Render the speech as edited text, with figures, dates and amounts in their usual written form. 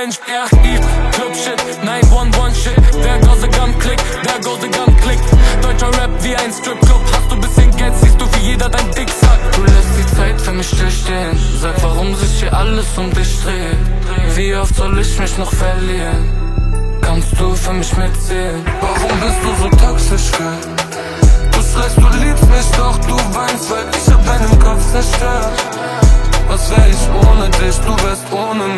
Mensch, ja, Club Shit, 911 Shit. Der goes the gun click, der goes the gun click. Deutscher Rap wie ein Stripclub. Hast du bisschen Geld, siehst du wie jeder dein Dick sagt. Du lässt die Zeit für mich stillstehen. Sag, warum sich hier alles um dich dreht. Wie oft soll ich mich noch verlieren? Kannst du für mich mitziehen? Warum bist du so toxisch, Girl? Du schreist, du liebst mich, doch du weinst, weil ich hab deinen Kopf zerstört. Was wär ich ohne dich? Du wärst